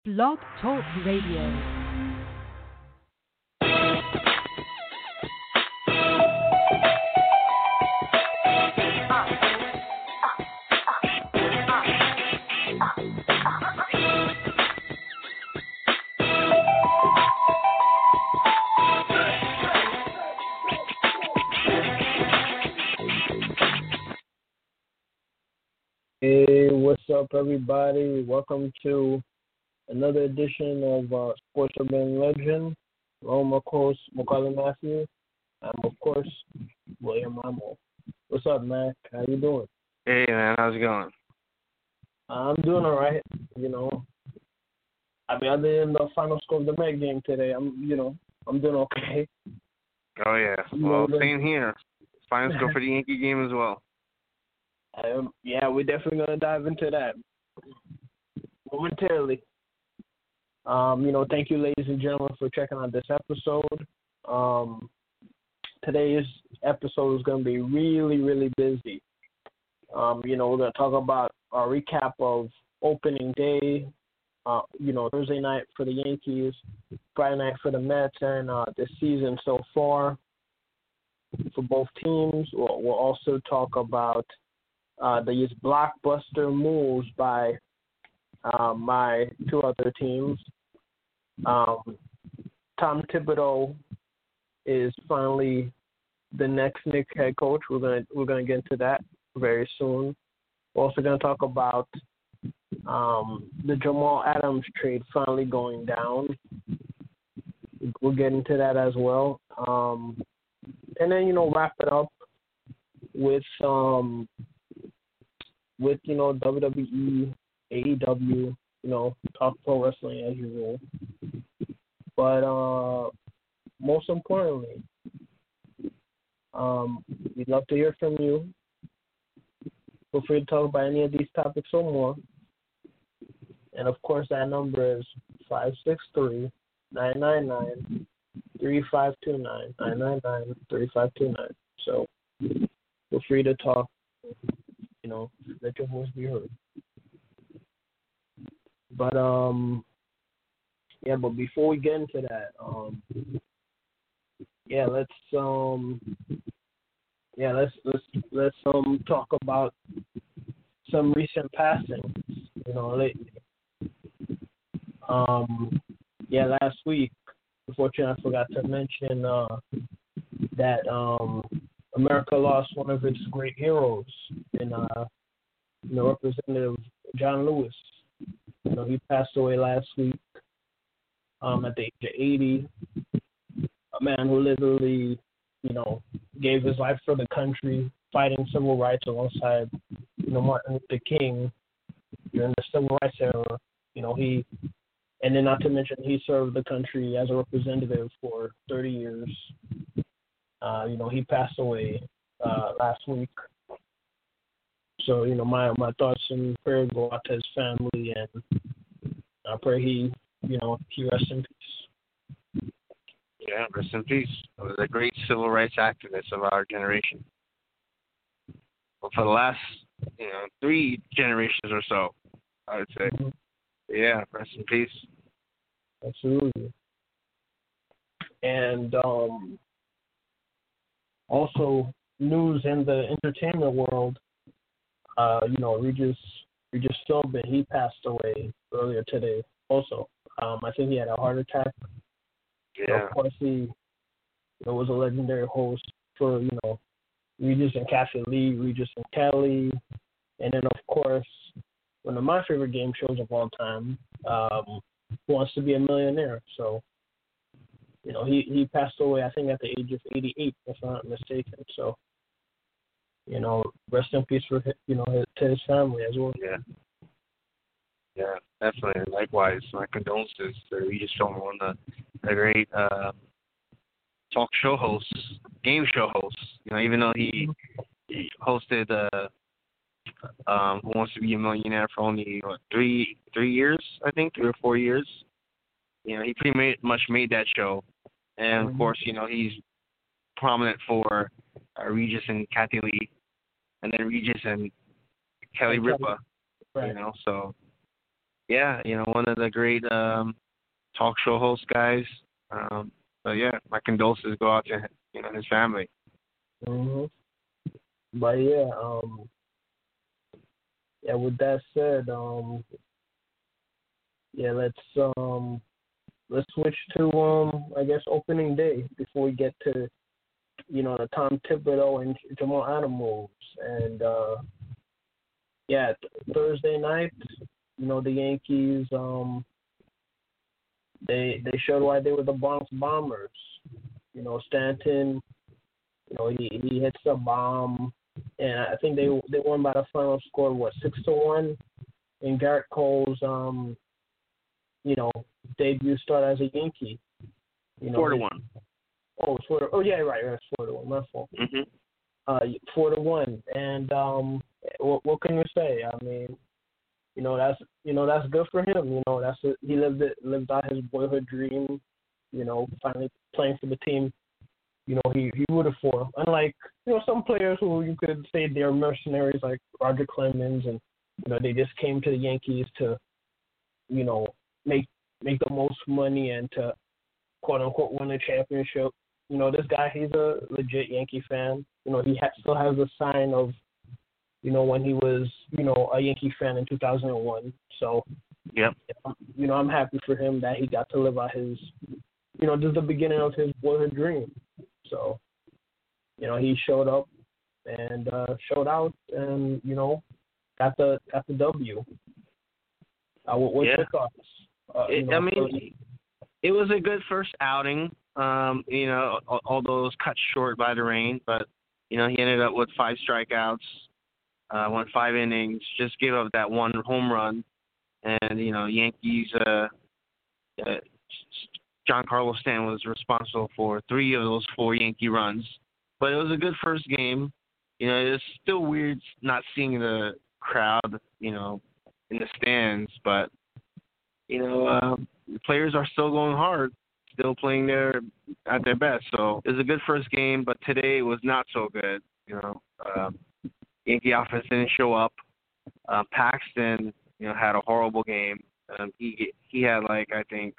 Blog Talk Radio. Hey, what's up, everybody? Welcome to another edition of Sports Urban Legend. I'm my host, Macaulay Matthew. I'm, of course, William Amo. What's up, Mac? How you doing? Hey, man. How's it going? I'm doing all right. Other than the final score of the Met game today, I'm doing okay. Oh, yeah. Well, same here. Final score for the Yankee game as well. Yeah, we're definitely going to dive into that momentarily. Thank you, ladies and gentlemen, for checking out this episode. Today's episode is going to be really, really busy. We're going to talk about a recap of opening day, Thursday night for the Yankees, Friday night for the Mets, and the season so far for both teams. We'll also talk about these blockbuster moves by my two other teams. Tom Thibodeau is finally the next Knicks head coach. We're gonna get into that very soon. We're also gonna talk about the Jamal Adams trade finally going down. We'll get into that as well. And then wrap it up with WWE, AEW, talk pro wrestling as usual. But most importantly, we'd love to hear from you. Feel free to talk about any of these topics or more. And of course, that number is 563-999-3529, 999-3529. So feel free to talk. Let your voice be heard. But but before we get into that, let's talk about some recent passings, lately. Last week, unfortunately, I forgot to mention that America lost one of its great heroes in Representative John Lewis. He passed away last week at the age of 80. A man who literally, gave his life for the country, fighting civil rights alongside, Martin Luther King during the civil rights era. And then not to mention he served the country as a representative for 30 years. He passed away last week. So, my thoughts and prayers go out to his family, and I pray he rests in peace. Yeah, rest in peace. He was a great civil rights activist of our generation. Well, for the last, 3 generations or so, I would say. Mm-hmm. Yeah, rest in peace. Absolutely. And also news in the entertainment world, Regis Philbin, he passed away earlier today also. I think he had a heart attack. Yeah. So of course, he was a legendary host for, Regis and Kathy Lee, Regis and Kelly. And then, of course, one of my favorite game shows of all time, Who Wants to Be a Millionaire. So, he passed away, I think, at the age of 88, if I'm not mistaken. So, rest in peace for, to his family as well. Yeah, definitely. Likewise, my condolences to Regis Philbin, one of the great talk show hosts, game show hosts. Even though he hosted Who Wants to Be a Millionaire for only 3 years, I think, 3 or 4 years. He pretty much made that show, and of course, he's prominent for Regis and Kathy Lee, and then Regis and Kelly Ripa. Right. So yeah, one of the great talk show host guys. But yeah, my condolences go out to his family. Mhm. But yeah, yeah. With that said, yeah, let's switch to I guess opening day before we get to the Tom Thibodeau and Jamal Adams moves. And yeah, Thursday night, the Yankees they showed why they were the Bronx Bombers. Stanton, he hits a bomb, and I think they won by the final score 6-1. And Garrett Cole's debut start as a Yankee. 4-1. Oh yeah, right. It's 4-1. My fault. 4-1, and what can you say? I mean, that's good for him. He lived out his boyhood dream. Finally playing for the team. He rooted for. Unlike some players who you could say they're mercenaries like Roger Clemens, and they just came to the Yankees to make the most money and to quote unquote win a championship. This guy, he's a legit Yankee fan. He still has a sign of when he was a Yankee fan in 2001. So yep. I'm happy for him that he got to live out his this is the beginning of his boyhood dream. So he showed up and showed out and got the W. What's your thoughts? I mean, it was a good first outing. Although it was cut short by the rain, but he ended up with 5 strikeouts, went 5 innings, just gave up that 1 home run, and Yankees. Giancarlo Stanton was responsible for 3 of those 4 Yankee runs, but it was a good first game. It's still weird not seeing the crowd, in the stands, but the players are still going hard, still playing at their best. So it was a good first game, but today was not so good. Yankee offense didn't show up. Paxton, had a horrible game. He had I think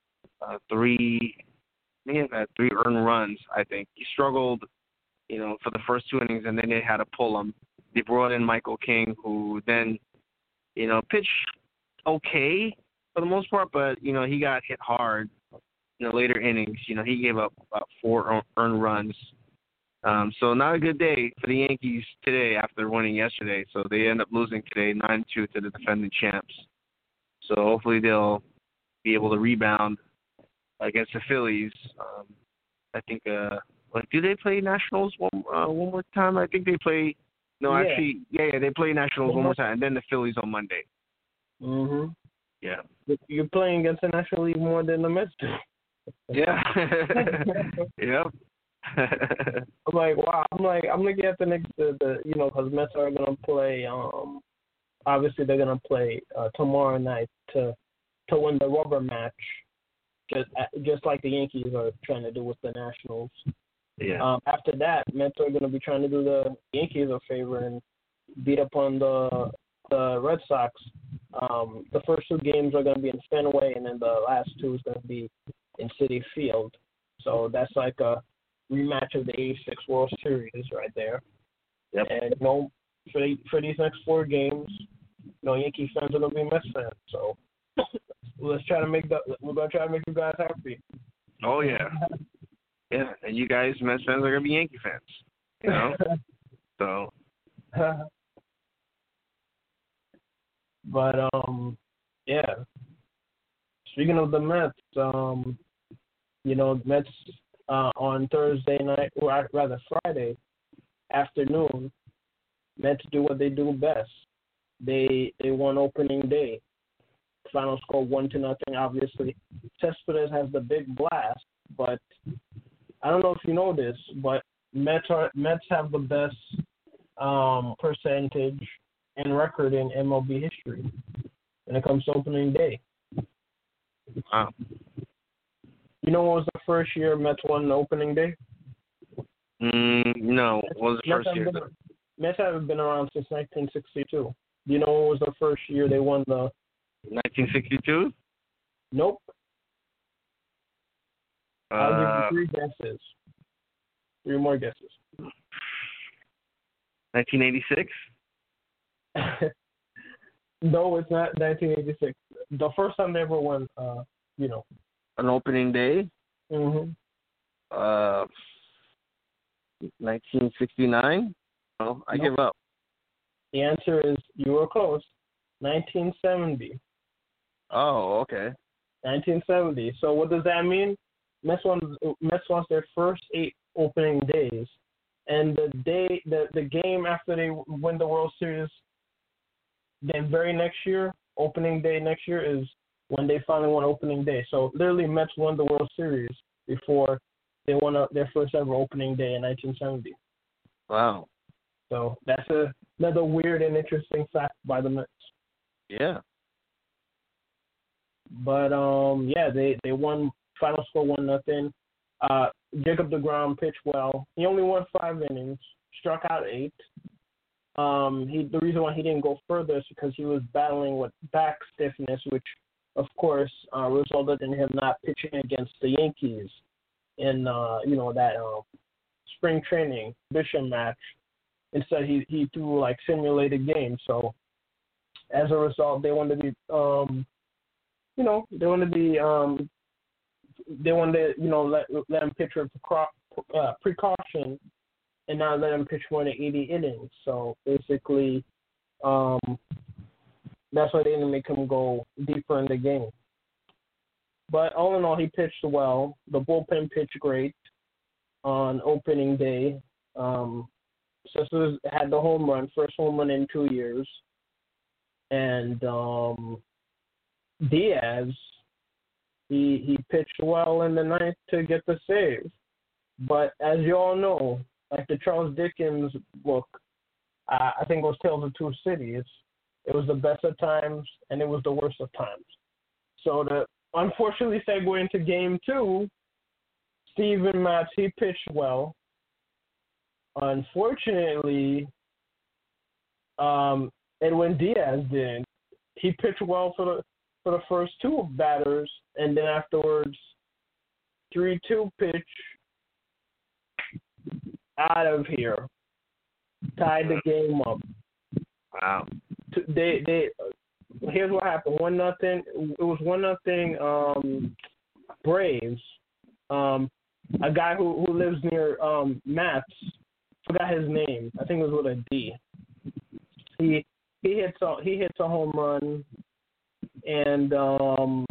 3 earned runs. I think he struggled, for the first 2 innings, and then they had to pull him. They brought in Michael King, who then, pitched okay for the most part, but he got hit hard in the later innings. He gave up about 4 earned runs. So not a good day for the Yankees today after winning yesterday. So they end up losing today 9-2 to the defending champs. So hopefully they'll be able to rebound against the Phillies. I think. Do they play Nationals one more time? I think they play. No, yeah. Actually, yeah, they play Nationals one more time, and then the Phillies on Monday. Mhm. Yeah. You're playing against the National League more than the Mets do. Yeah. Yep. I'm like, wow. I'm looking at the next, because Mets are gonna play. Obviously they're gonna play tomorrow night to win the rubber match, just like the Yankees are trying to do with the Nationals. Yeah. After that, Mets are gonna be trying to do the Yankees a favor and beat up on the Red Sox. The first 2 games are gonna be in Fenway, and then the last 2 is gonna be in Citi Field. So that's like a rematch of the '86 World Series right there. Yep. And for these next 4 games, Yankee fans are gonna be Mets fans. So we're gonna try to make you guys happy. Oh yeah. Yeah, and you guys, Mets fans, are gonna be Yankee fans. So. But yeah. Speaking of the Mets, Mets on Thursday night, or rather Friday afternoon, Mets do what they do best. They won opening day. Final score 1-0. Obviously, Cespedes has the big blast, but I don't know if you know this, but Mets have the best percentage and record in MLB history when it comes to opening day. Wow. You know what was the first year Mets won opening day? No. What was the first year? Mets haven't been around since 1962. Do you know what was the first year they won the 1962? Nope. I'll give you 3 guesses. 3 more guesses. 1986? No, it's not 1986. The first time they ever won, An opening day? Mm-hmm. 1969? No, I give up. The answer is, you were close, 1970. Oh, okay. 1970. So what does that mean? Mets lost their first 8 opening days, and the game after they win the World Series, the very next year, opening day next year, is when they finally won opening day. So literally, Mets won the World Series before they won their first ever opening day in 1970. Wow. So that's another weird and interesting fact by the Mets. Yeah. But they won. Final score 1-0. Jacob deGrom pitched well. He only won 5 innings, struck out 8. The reason why he didn't go further is because he was battling with back stiffness, which of course resulted in him not pitching against the Yankees in that spring training exhibition match. Instead, he threw like simulated games. So as a result, they wanted to let him pitch with precaution and not let him pitch more than 80 innings. So basically, that's why they didn't make him go deeper in the game. But all in all, he pitched well. The bullpen pitched great on opening day. Cespedes had the home run, first home run in 2 years. And Diaz, he pitched well in the ninth to get the save. But as you all know, like the Charles Dickens book, I think it was Tales of Two Cities, it was the best of times and it was the worst of times. So to unfortunately segue into game 2, Steven Matz, he pitched well. Unfortunately, Edwin Diaz didn't. He pitched well for the first 2 batters, and then afterwards, 3-2 pitch out of here, tied the game up. Wow. Here's what happened. 1-0. It was 1-0. Braves. A guy who lives near Matz, forgot his name. I think it was with a D. He hits a home run, and what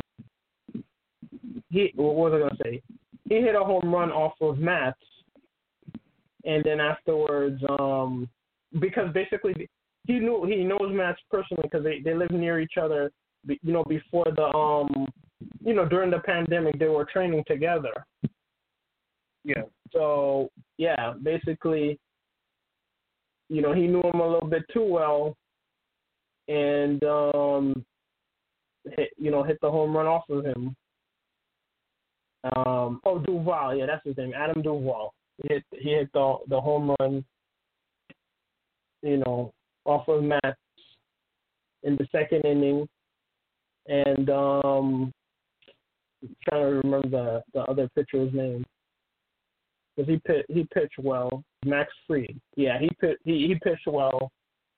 was I gonna say? He hit a home run off of Matz, and then afterwards, because basically he knows Matz personally because they live near each other. Before the during the pandemic they were training together. Yeah. So yeah, basically, he knew him a little bit too well, and hit the home run off of him. Duvall, yeah, that's his name, Adam Duvall. He hit the home run, off of Matz in the second inning, and I'm trying to remember the other pitcher's name. Because he pitched well. Max Fried. Yeah, he pitched well.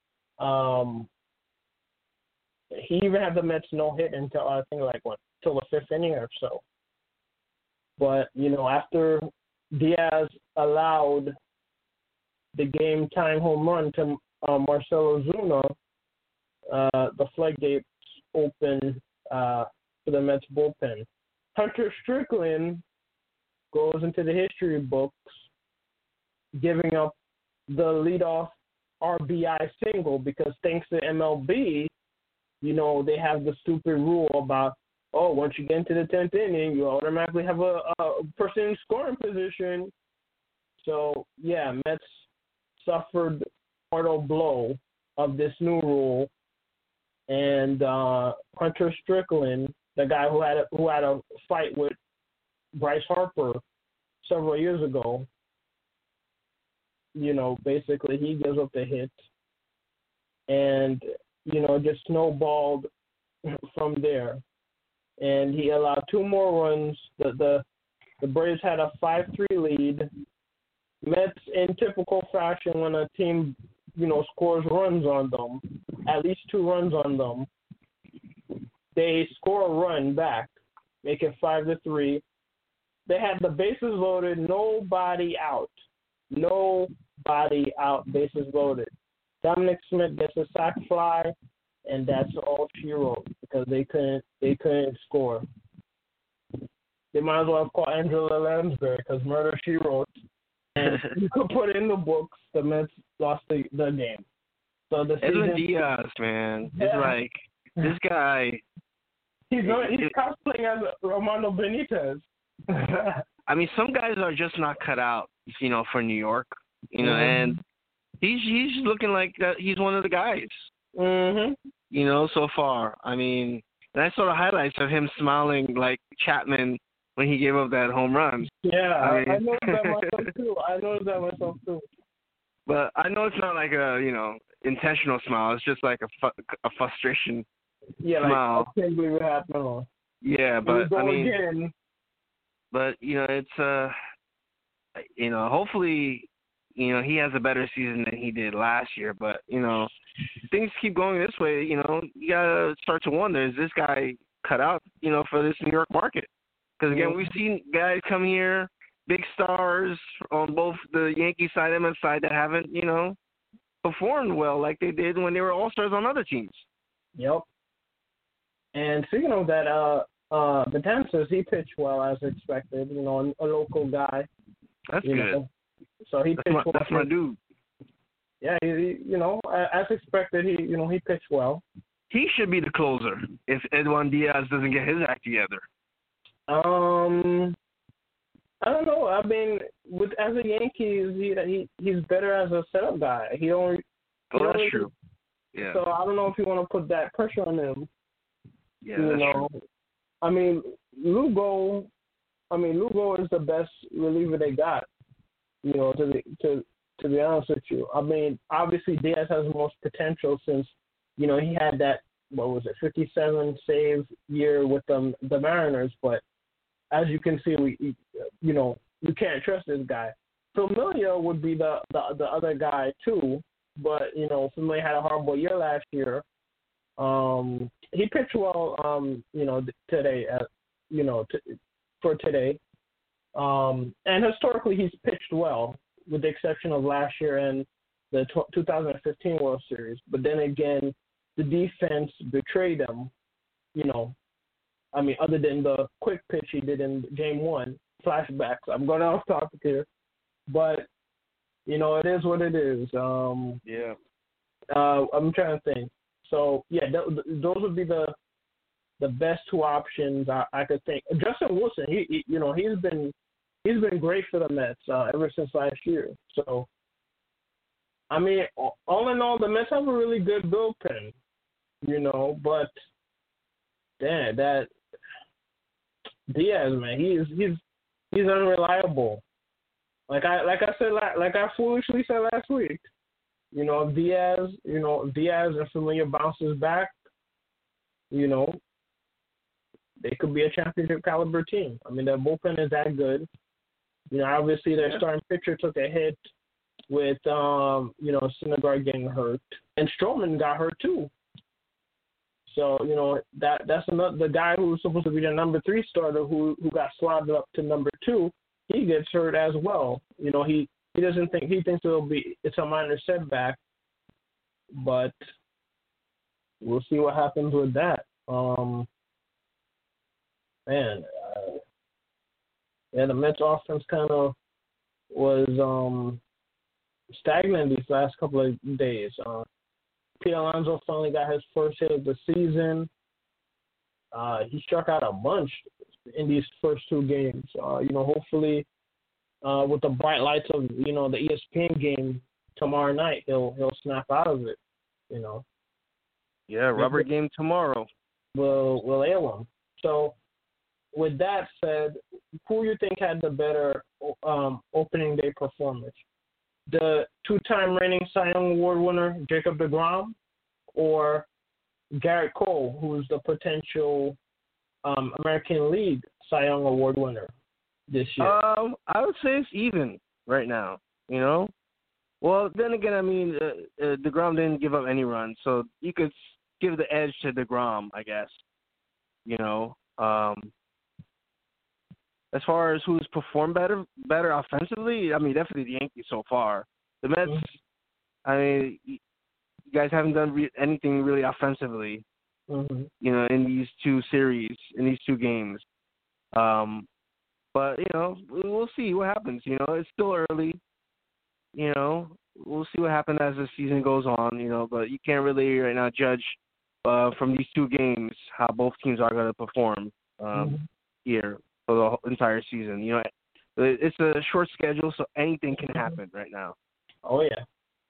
He even had the Mets no hit until I think till the 5th inning or so. But after Diaz allowed the game tying home run to Marcell Ozuna, the floodgates open for the Mets bullpen. Hunter Strickland goes into the history books, giving up the leadoff RBI single because thanks to MLB, they have the stupid rule about, once you get into the 10th inning, you automatically have a person in scoring position. So, yeah, Mets suffered mortal blow of this new rule, and Hunter Strickland, the guy who had a fight with Bryce Harper several years ago, basically he gives up the hit, and just snowballed from there, and he allowed 2 more runs. The Braves had a 5-3 lead. Mets, in typical fashion, when a team, scores runs on them, at least 2 runs on them, they score a run back, make it 5-3. They had the bases loaded, nobody out, bases loaded. Dominic Smith gets a sac fly, and that's all she wrote because they couldn't score. They might as well have called Angela Lansbury because murder she wrote. And you could put in the books the Mets lost the game. So the Edwin Diaz, man, it's like this guy. He's cosplaying as Romano Benitez. I mean, some guys are just not cut out, for New York, and he's looking like that. He's one of the guys. So far. I mean, and I saw the highlights of him smiling like Chapman when he gave up that home run. Yeah, I noticed that myself too. But I know it's not like a, intentional smile. It's just like a frustration smile. Like, I can't believe it happened. Yeah, but I mean, again. But it's hopefully, he has a better season than he did last year. But things keep going this way. You gotta start to wonder: is this guy cut out, for this New York market? Because again, we've seen guys come here, big stars on both the Yankee side and Mets side that haven't, performed well like they did when they were all-stars on other teams. Yep. And speaking of that, Betances, he pitched well as expected. A local guy. That's good. So he pitched well. That's my dude. Yeah, as expected, he pitched well. He should be the closer if Edwin Diaz doesn't get his act together. I don't know. I mean, as a Yankee, he's better as a setup guy. That's true. Yeah. So I don't know if you want to put that pressure on him. Yeah, that's true. I mean, Lugo is the best reliever they got. To be honest with you, I mean, obviously Diaz has the most potential since he had that 57 save year with the Mariners, but as you can see, you can't trust this guy. Familia would be the other guy too, but Familia had a horrible year last year. He pitched well, today, for today. And historically, he's pitched well, with the exception of last year and the 2015 World Series. But then again, the defense betrayed him, other than the quick pitch he did in Game 1, flashbacks. I'm going off topic here. But, it is what it is. Yeah. I'm trying to think. So, yeah, those would be the best 2 options I could think. Justin Wilson, he's been great for the Mets ever since last year. So, I mean, all in all, the Mets have a really good bullpen, but damn, that Diaz, man, he's unreliable. Like I foolishly said last week, if Diaz and Familia bounces back, they could be a championship caliber team. I mean, their bullpen is that good. Obviously their starting pitcher took a hit with Syndergaard getting hurt, and Stroman got hurt too. So that's another, the guy who's supposed to be the number 3 starter who got slotted up to number 2. He gets hurt as well. He doesn't think, he thinks it's a minor setback, but we'll see what happens with that. The Mets offense kind of was stagnant these last couple of days. Pete Alonso finally got his first hit of the season. He struck out a bunch in these first 2 games. Hopefully, with the bright lights of the ESPN game tomorrow night, he'll snap out of it. Yeah, rubber game tomorrow. Will ail him. So, with that said, who you think had the better opening day performance? The 2-time reigning Cy Young Award winner Jacob deGrom, or Garrett Cole, who is the potential American League Cy Young Award winner this year? I would say it's even right now. You know. Well, then again, I mean, DeGrom didn't give up any runs, so you could give the edge to DeGrom, I guess. You know. As far as who's performed better offensively, I mean, definitely the Yankees so far. The Mets, I mean, you guys haven't done anything really offensively, you know, in these two series, in these two games. But, you know, we'll see what happens. You know, it's still early. You know, we'll see what happens as the season goes on, you know, but you can't really right now judge from these two games how both teams are going to perform here for the entire season. You know, it's a short schedule, so anything can happen right now. Oh yeah,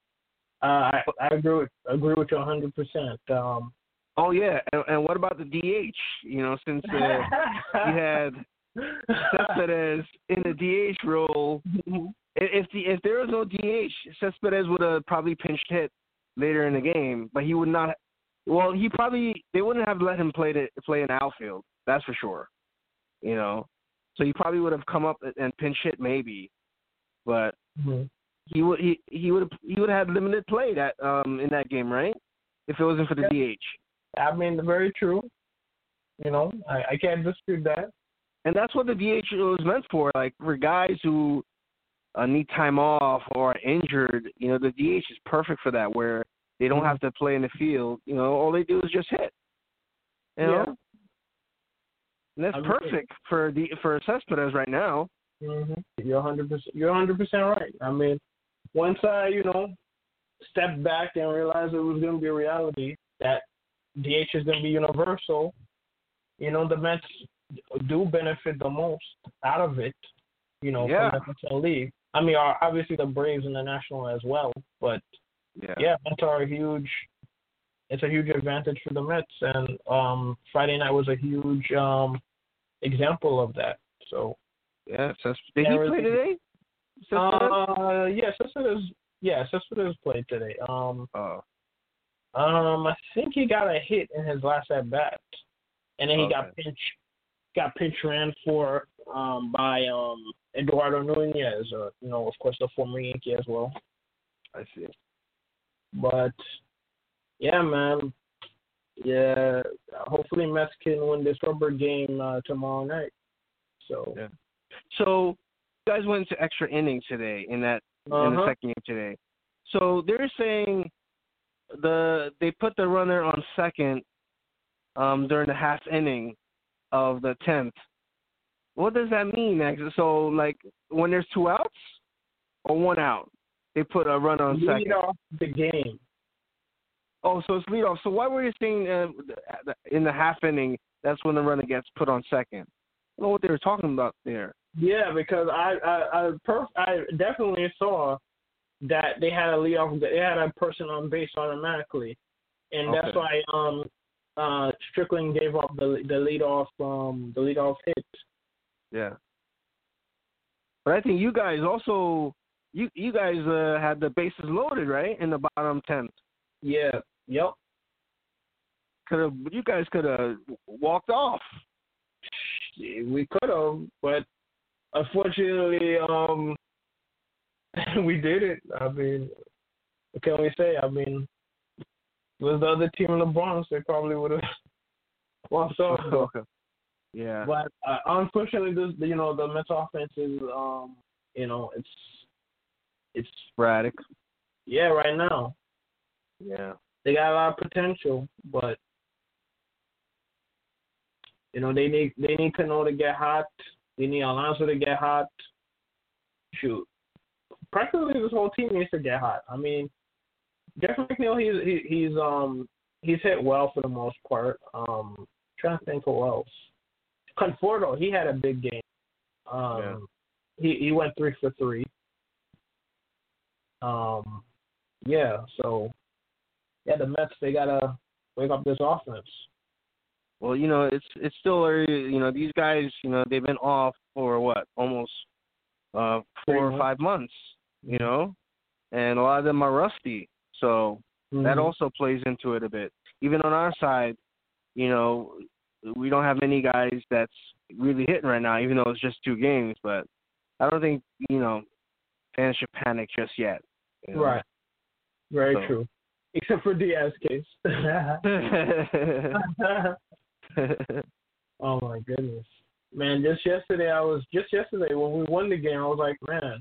I agree with you 100%. Oh yeah, and what about the DH? You know, since you had Cespedes in the DH role, if there was no DH, Cespedes would have probably pinch hit later in the game, but he would not. Well, they wouldn't have let him play in outfield. That's for sure. You know, so he probably would have come up and pinch hit maybe, but he would have had limited play that in that game, right? If it wasn't for the DH. I mean, very true. You know, I can't dispute that. And that's what the DH was meant for, like for guys who need time off or are injured. You know, the DH is perfect for that, where they don't have to play in the field. You know, all they do is just hit. You know. And that's perfect for Cespedes right now. You're 100%. You're 100% right. I mean, once I stepped back and realized it was going to be a reality that DH is going to be universal, you know, the Mets do benefit the most out of it. You know, from the National League. I mean, obviously the Braves and the National as well, but Mets are a huge. It's a huge advantage for the Mets, and Friday night was a huge example of that. So did he play today? Cespedes played today. I think he got a hit in his last at bat, and then he got pinch ran for by Eduardo Nunez, you know, of course the former Yankee as well. I see. But yeah, man. Yeah, hopefully Mets can win this rubber game tomorrow night. So you guys went to extra innings today in the second game today. So they're saying they put the runner on second during the half inning of the 10th. What does that mean? So like when there's 2 outs or 1 out, they put a runner on second. Lead off the game. Oh, so it's leadoff. So why were you saying in the half inning that's when the runner gets put on second? I don't know what they were talking about there. Yeah, because I definitely saw that they had a leadoff. They had a person on base automatically, and that's why Strickland gave up the leadoff hit. Yeah. But I think you guys also you guys had the bases loaded, right, in the bottom 10th. Yeah. Yep. You guys could have walked off. We could have, but unfortunately, we didn't. I mean, what can we say? I mean, if it was the other team in the Bronx, they probably would have walked off. Yeah. But unfortunately, the Mets offense is, it's sporadic. Yeah, right now. Yeah. They got a lot of potential, but they need Cano to get hot. They need Alonso to get hot. Shoot, practically this whole team needs to get hot. I mean, Jeff McNeil, he's hit well for the most part. Trying to think who else. Conforto, he had a big game. He went 3 for 3. The Mets, they gotta wake up this offense. Well, it's still early. These guys, they've been off for almost 4 or 5 months. And a lot of them are rusty. So that also plays into it a bit. even on our side, you know, we don't have many guys that's really hitting right now, even though it's just 2 games. But I don't think, you know, fans should panic just yet. You know? Right. Very true. Except for Diaz's case. Oh my goodness, man! Just yesterday when we won the game, I was like, man,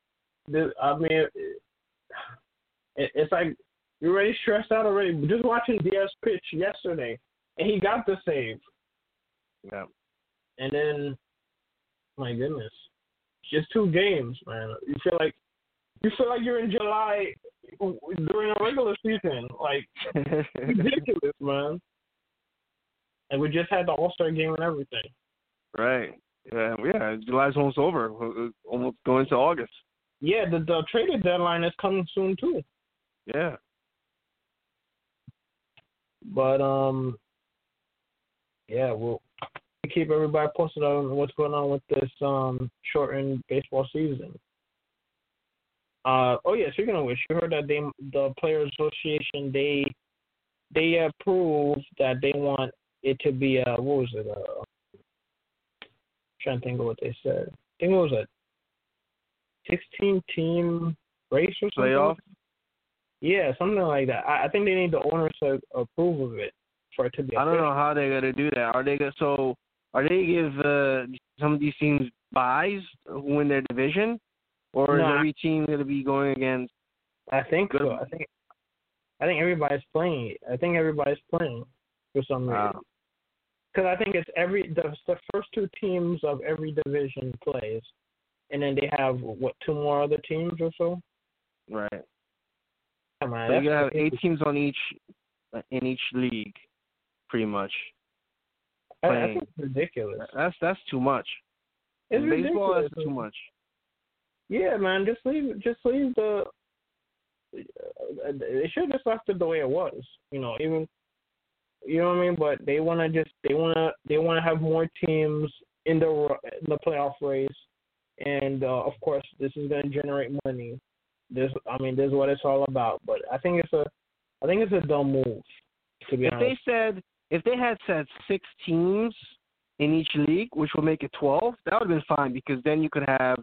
it's like you're already stressed out already. Just watching Diaz pitch yesterday, and he got the save. Yeah. And then, my goodness, just 2 games, man. You feel like you're in July during a regular season, like ridiculous, man. And we just had the All-Star game and everything. Right. Yeah. July's almost over. We're almost going to August. Yeah, the trading deadline is coming soon too. Yeah. But yeah, we'll keep everybody posted on what's going on with this shortened baseball season. Oh yeah, speaking of which, you heard that the Players Association they approved that they want it to be what was it? Trying to think of what they said. I think it was a 16-team race or something. Playoff? Yeah, something like that. I think they need the owners to approve of it for it to be. I don't know how they're gonna do that. Are they give some of these teams buys who win their division, or is every team gonna be going against? I think so. I think everybody's playing. I think everybody's playing for some reason. Because I think it's the first 2 teams of every division plays, and then they have 2 more other teams or so. Right. Come on, so you have 8 teams in each league, pretty much. I think it's ridiculous. That's too much. It's in baseball, ridiculous. That's too much. Yeah, man, just leave the. They should have just left it the way it was. You know, even. You know what I mean? But they want to have more teams in the playoff race, and of course, this is going to generate money. This is what it's all about. But I think it's a dumb move. To be honest. If they had said 6 teams in each league, which would make it 12, that would have been fine because then you could have,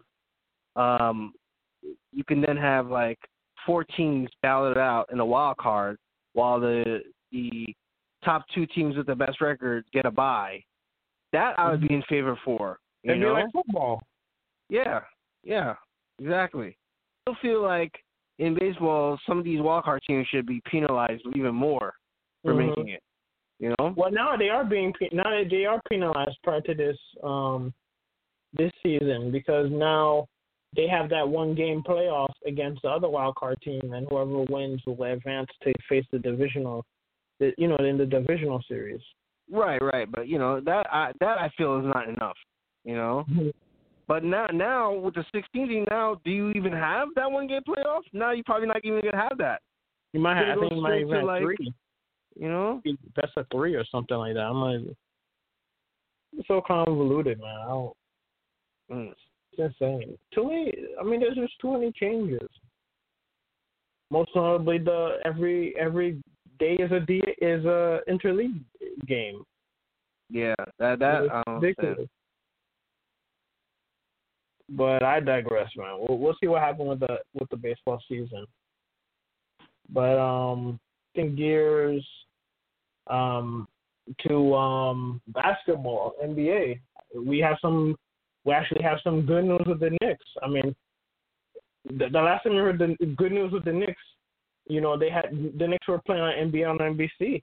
like 4 teams balloted out in a wild card, while the top 2 teams with the best record get a bye. That I would be in favor for. It'd be like football. Yeah, exactly. I still feel like in baseball, some of these wildcard teams should be penalized even more for making it. You know? Well, now they are penalized prior to this season because now they have that 1-game playoff against the other wildcard team, and whoever wins will advance to face the divisional. In the divisional series. Right. But that I feel is not enough. Mm-hmm. But now with the 16 team, now do you even have that 1-game playoff? Now you're probably not even gonna have that. You might have. I think you might even have 3. Best of 3 or something like that. I'm like, it's so convoluted, man. It's insane. There's just too many changes. Most notably, every day is a interleague game. Yeah, that ridiculous. But I digress, man. We'll see what happens with the baseball season. But shifting gears to basketball, NBA. We actually have some good news with the Knicks. I mean, the last time we heard the good news with the Knicks, the Knicks were playing on NBA on NBC.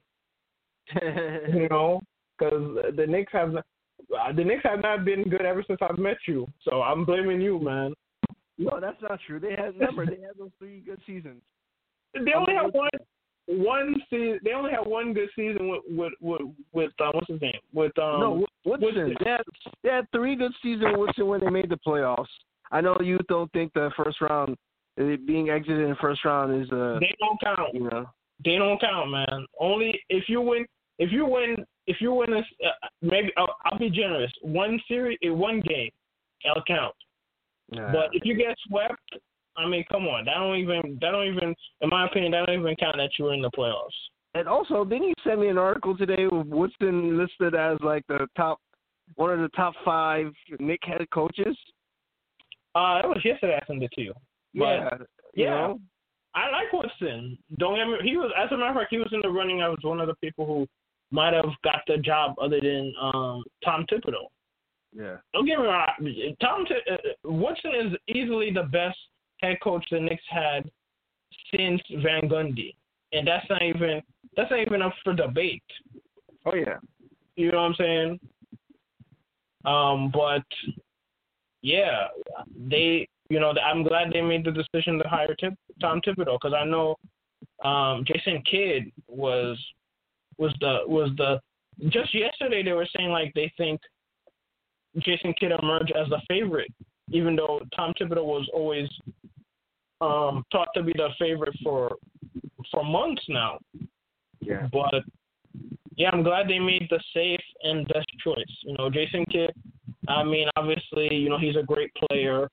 Because the Knicks have not been good ever since I've met you. So I'm blaming you, man. No, that's not true. They had those 3 good seasons. They only have one season. They only have 1 good season with what's his name? Woodson. They had 3 good seasons with Woodson when they made the playoffs. I know you don't think the first round, being exited in the first round is they don't count. They don't count, man. Only if you win this, maybe I'll be generous. 1 series, 1 game, it'll count. Nah. But if you get swept, I mean, come on. That don't even, in my opinion, that don't even count that you were in the playoffs. And also, didn't you send me an article today with Woodson listed as like one of the top 5 Knicks head coaches? It was yesterday I sent it to you. But, You know? I like Woodson. Don't get me. He was, as a matter of fact, he was in the running. I was one of the people who might have got the job other than Tom Thibodeau. Yeah. Don't get me wrong. Woodson is easily the best head coach the Knicks had since Van Gundy, and that's not even up for debate. Oh yeah. You know what I'm saying? But yeah, I'm glad they made the decision to hire Tom Thibodeau, because I know Jason Kidd was the just yesterday they were saying like they think Jason Kidd emerged as the favorite, even though Tom Thibodeau was always thought to be the favorite for months now. Yeah. But yeah, I'm glad they made the safe and best choice. Jason Kidd, I mean, obviously, he's a great player.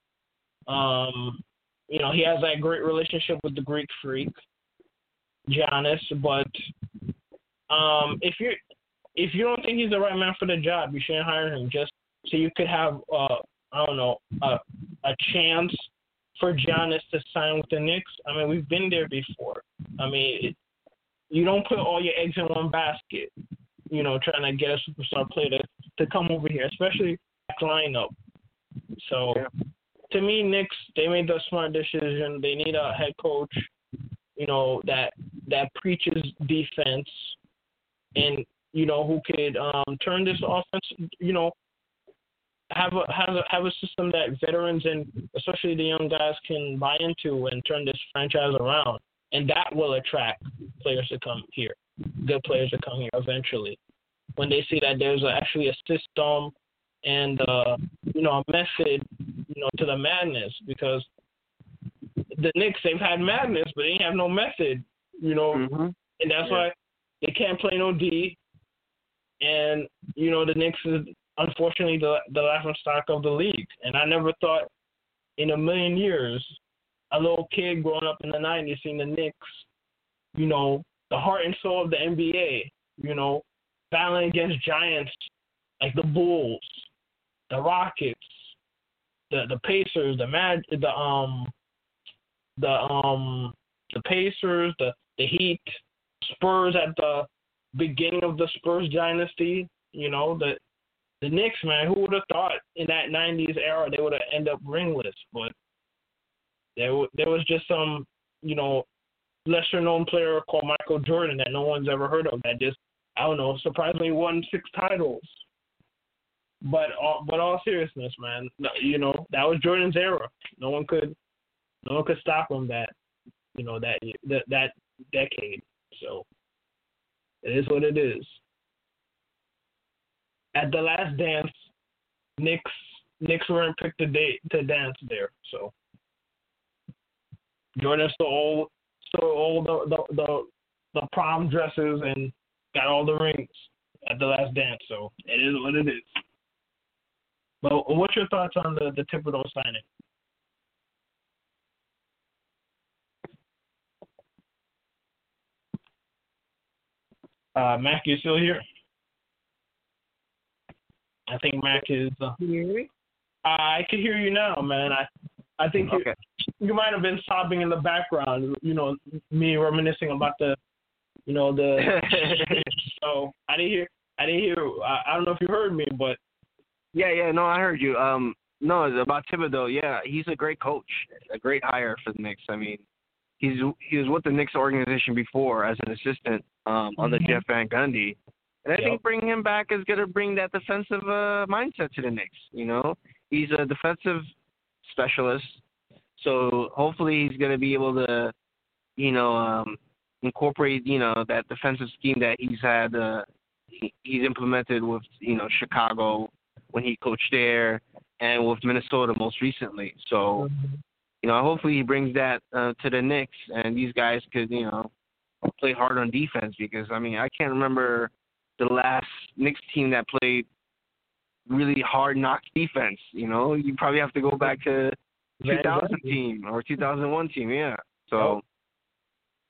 He has that great relationship with the Greek Freak, Giannis. But if you don't think he's the right man for the job, you shouldn't hire him. Just so you could have a chance for Giannis to sign with the Knicks. I mean, we've been there before. I mean, you don't put all your eggs in one basket, trying to get a superstar player to come over here, especially back lineup. So, to me, Knicks, they made the smart decision. They need a head coach, that preaches defense and, who could turn this offense, have a system that veterans and especially the young guys can buy into and turn this franchise around. And that will attract players to come here, good players to come here eventually, when they see that there's actually a system and a method, to the madness. Because the Knicks, they've had madness, but they ain't have no method, and that's why they can't play no D. And the Knicks is unfortunately the laughing stock of the league. And I never thought in a million years, a little kid growing up in the 90s seeing the Knicks, the heart and soul of the NBA, battling against giants like the Bulls, the Rockets, the Pacers, the Pacers, the Heat, Spurs at the beginning of the Spurs dynasty, the Knicks, man, who would have thought in that 90s era they would have ended up ringless? But there was just some, lesser-known player called Michael Jordan that no one's ever heard of that just, I don't know, surprisingly won 6 titles. But all seriousness, man, that was Jordan's era. No one could stop him that decade. So it is what it is. At the last dance, Knicks weren't picked to dance there. So Jordan stole all the prom dresses and got all the rings at the last dance. So it is what it is. But what's your thoughts on the Thibodeau signing? Mac, you still here? I think Mac is. Can you hear me? I can hear you now, man. I think you might have been sobbing in the background. Me reminiscing about the. So I didn't hear. I don't know if you heard me, but. Yeah, no, I heard you. No, about Thibodeau. Yeah, he's a great coach, a great hire for the Knicks. I mean, he was with the Knicks organization before as an assistant under Jeff Van Gundy. And I think bringing him back is going to bring that defensive mindset to the Knicks. He's a defensive specialist, so hopefully he's going to be able to, incorporate, that defensive scheme that he's had, he's implemented with, Chicago when he coached there, and with Minnesota most recently. So, hopefully he brings that to the Knicks, and these guys could, play hard on defense, because, I mean, I can't remember the last Knicks team that played really hard knock defense. You probably have to go back to 2000 team or 2001 team, yeah. So,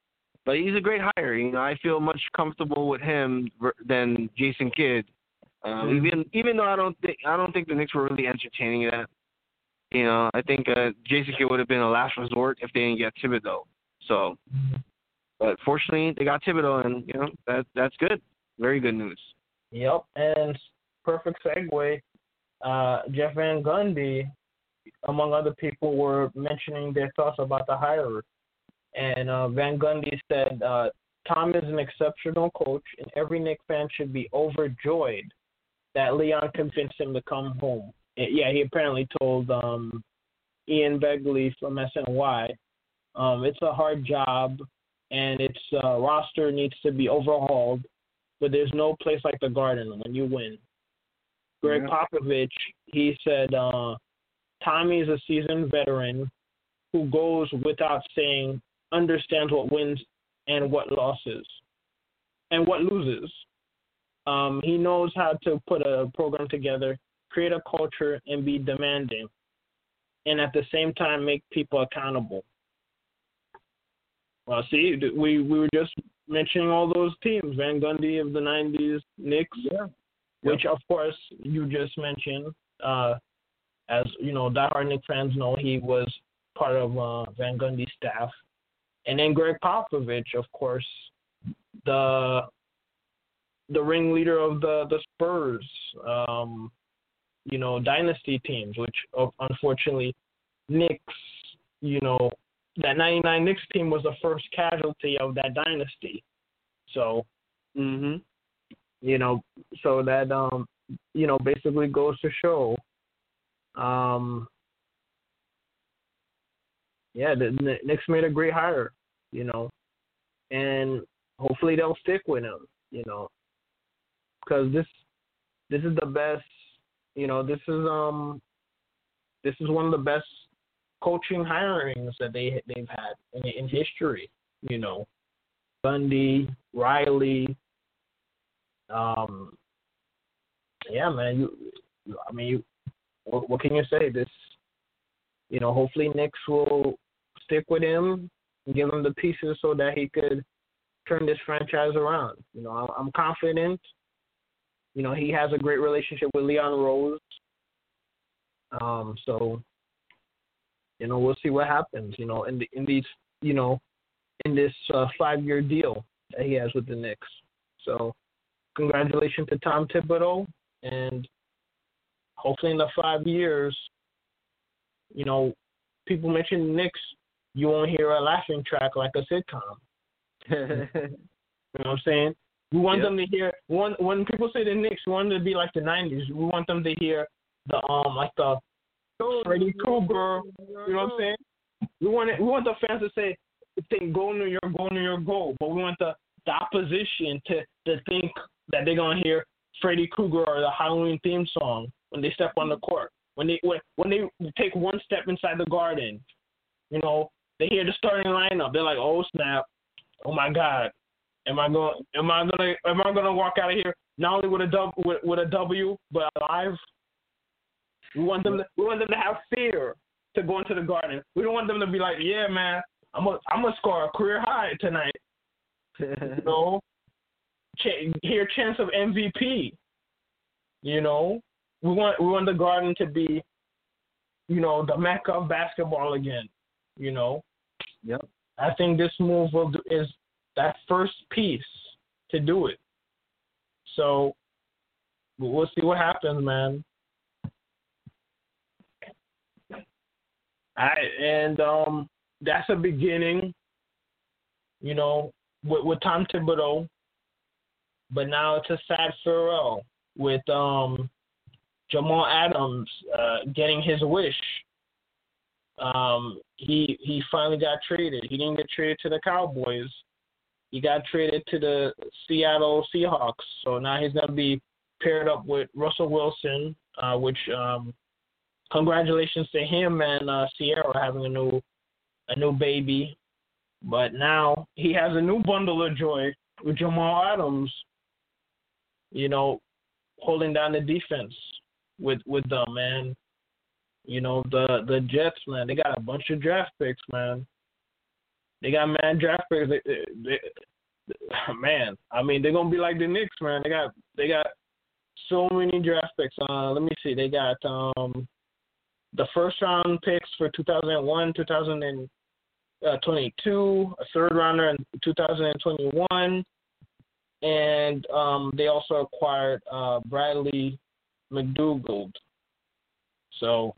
But he's a great hire. You know, I feel much comfortable with him than Jason Kidd. Even though I don't think the Knicks were really entertaining that. You know, I think Jason Kidd would have been a last resort if they didn't get Thibodeau. So, but fortunately they got Thibodeau, and you know that's good. Very good news. Yep, and perfect segue. Jeff Van Gundy, among other people, were mentioning their thoughts about the hire. And Van Gundy said, Tom is an exceptional coach, and every Knicks fan should be overjoyed that Leon convinced him to come home. And, yeah, he apparently told Ian Begley from SNY, it's a hard job, and its roster needs to be overhauled, but there's no place like the Garden when you win. Greg Popovich, he said, Tommy is a seasoned veteran who goes without saying, understands what wins and what losses and what loses. He knows how to put a program together, create a culture, and be demanding, and at the same time make people accountable. Well, see, we were just mentioning all those teams. Van Gundy of the 90s, Knicks, which, of course, you just mentioned. As, you know, diehard Knicks fans know, he was part of Van Gundy's staff. And then Greg Popovich, of course, the ringleader of the Spurs, you know, dynasty teams, which unfortunately Knicks, you know, that 99 Knicks team was the first casualty of that dynasty. So, you know, so that, you know, basically goes to show, the Knicks made a great hire, you know, and hopefully they'll stick with him, you know, because this is the best, you know, this is one of the best coaching hirings that they've had in history, you know, Gundy, Riley, man, what can you say? This, you know, hopefully Knicks will stick with him and give him the pieces so that he could turn this franchise around. You know, I'm confident. You know, he has a great relationship with Leon Rose. So, you know, we'll see what happens, you know, in this 5-year deal that he has with the Knicks. So, congratulations to Tom Thibodeau, and hopefully in the 5 years, you know, people mention the Knicks, you won't hear a laughing track like a sitcom. You know what I'm saying? We want them to hear, when people say the Knicks, we want them to be like the 90s. We want them to hear the Freddy Krueger, you know what I'm saying? We want the fans to say, go New York, go New York, go. But we want the opposition to think that they're going to hear Freddy Krueger or the Halloween theme song when they step on the court. When they take one step inside the Garden, you know, they hear the starting lineup. They're like, "Oh snap! Oh my God! Am I gonna walk out of here not only with a W but alive?" We want them to have fear to go into the Garden. We don't want them to be like, "Yeah, man, I'm gonna score a career high tonight." You know, hear chance of MVP. You know. We want the Garden to be, you know, the mecca of basketball again, you know. Yep. I think this move is that first piece to do it. So we'll see what happens, man. That's a beginning, you know, with Tom Thibodeau. But now it's a sad farewell with Jamal Adams getting his wish. He finally got traded. He didn't get traded to the Cowboys. He got traded to the Seattle Seahawks. So now he's going to be paired up with Russell Wilson, which congratulations to him and Sierra having a new baby. But now he has a new bundle of joy with Jamal Adams, you know, holding down the defense with them, man. You know, the Jets, man, they got a bunch of draft picks, man. They got mad draft picks. Man, I mean, they're gonna be like the Knicks, man. They got so many draft picks. Let me see. They got the first round picks for 2001, 2022, a third rounder in 2021, and they also acquired Bradley McDougald. So,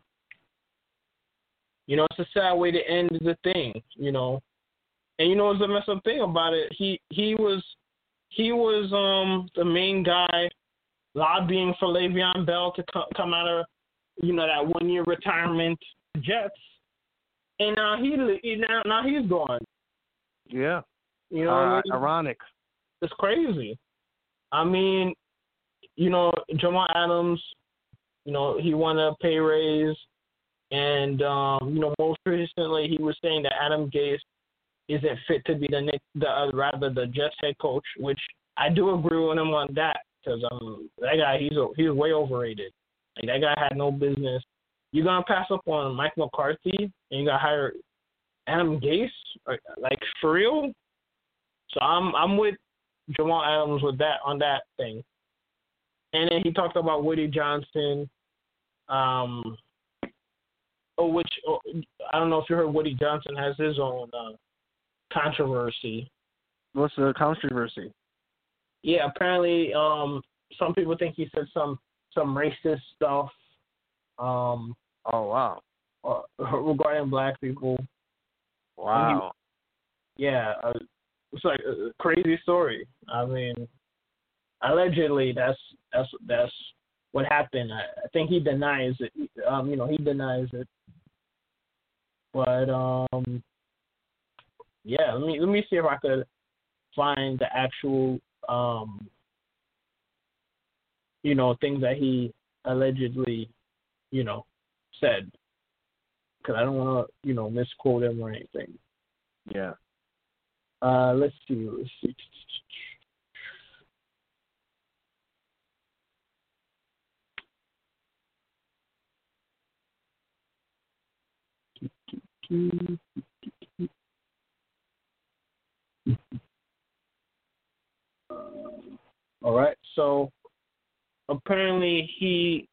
it's a sad way to end the thing, And what's the messed up thing about it? He was the main guy lobbying for Le'Veon Bell to come out of that 1 year retirement Jets, and now he's gone. Yeah. Ironic. It's crazy. I mean, Jamal Adams, he won a pay raise, and most recently he was saying that Adam Gase isn't fit to be the Jets head coach, which I do agree with him on that, because that guy he's way overrated. Like, that guy had no business. You're gonna pass up on Mike McCarthy and you gotta hire Adam Gase, like, for real? So I'm with Jamal Adams with that on that thing. And then he talked about Woody Johnson, which I don't know if you heard. Woody Johnson has his own controversy. What's the controversy? Yeah, apparently, some people think he said some racist stuff. Oh wow. Regarding black people. Wow. It's like a crazy story. I mean, allegedly that's what happened. I think he denies it. He denies it. But let me see if I could find the actual things that he allegedly said, because I don't want to misquote him or anything. Yeah. Let's see. All right. So apparently he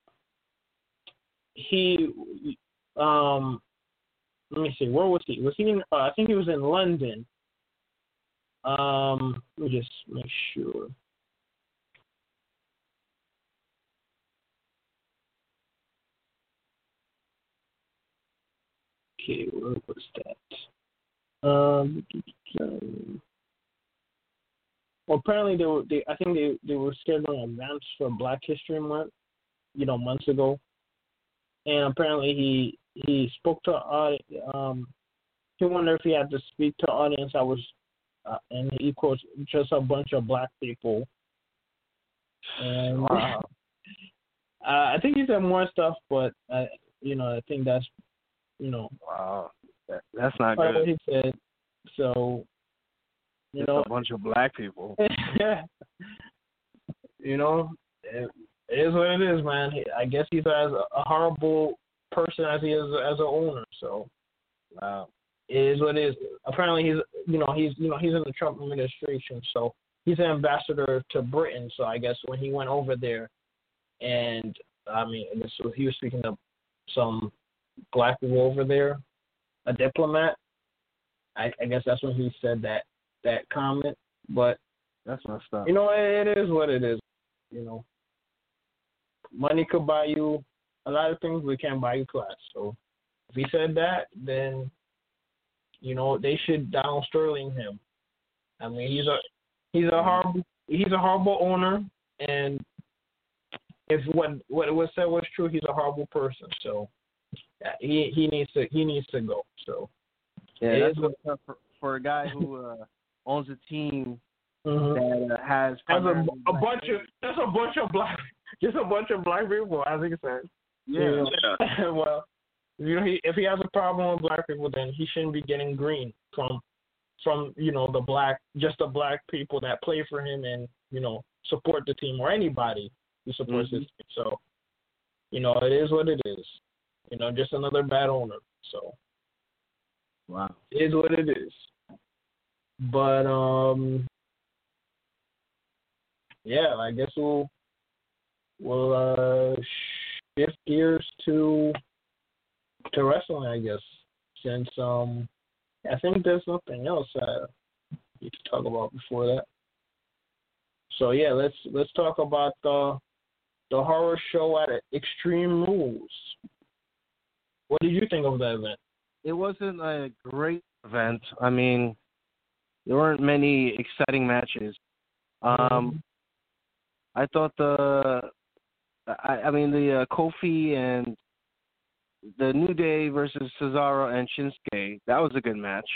let me see. Where was he? Was he in? I think he was in London. Let me just make sure. Okay, where was that? Well, apparently I think they were scheduling events for Black History Month, months ago, and apparently he spoke to he wondered if he had to speak to audience that was, and he quotes, just a bunch of black people. And wow. I think he said more stuff, but I think that's wow, that's not part good. of what he said. So a bunch of black people. It is what it is, man. I guess he's as a horrible person as he is as an owner. So, wow, it is what it is. Apparently, he's in the Trump administration, so he's an ambassador to Britain. So I guess when he went over there, and so he was speaking to some black people over there, a diplomat. I guess that's when he said that comment. But that's messed up. It is what it is. Money could buy you a lot of things, but it can't buy you class. So if he said that, then they should down Sterling him. I mean, he's a horrible owner, and if what was said was true, he's a horrible person. So he needs to go. So yeah, that's for a guy who owns a team that has a bunch of black people, as he said. Yeah. Well, if he has a problem with black people, then he shouldn't be getting green from the black people that play for him and support the team, or anybody who supports his team. So it is what it is. Just another bad owner. So Wow. It is what it is. But yeah, I guess we'll shift gears to wrestling, I guess, since I think there's something else I need to talk about before that. So yeah, let's talk about the horror show at Extreme Rules. What did you think of that event? It wasn't a great event. I mean, there weren't many exciting matches. I thought the Kofi and the New Day versus Cesaro and Shinsuke, that was a good match.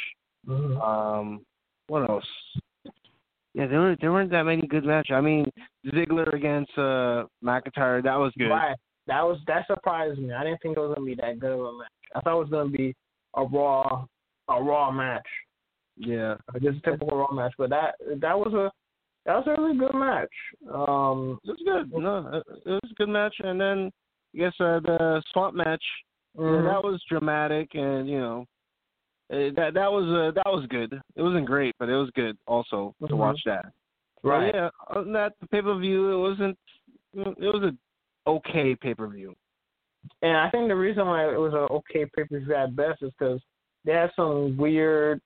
What else? Yeah, there weren't that many good matches. I mean, Ziggler against McIntyre, that was good. Right. That surprised me. I didn't think it was gonna be that good of a match. I thought it was gonna be a raw match. Yeah, just a typical raw match. But that was a really good match. It was good. No, it was a good match. And then I guess the Swamp match, that was dramatic, and that was good. It wasn't great, but it was good also to watch that. Right. But yeah, other than that, the pay-per-view, it was an okay pay-per-view. And I think the reason why it was an okay pay-per-view at best is because they had some weird,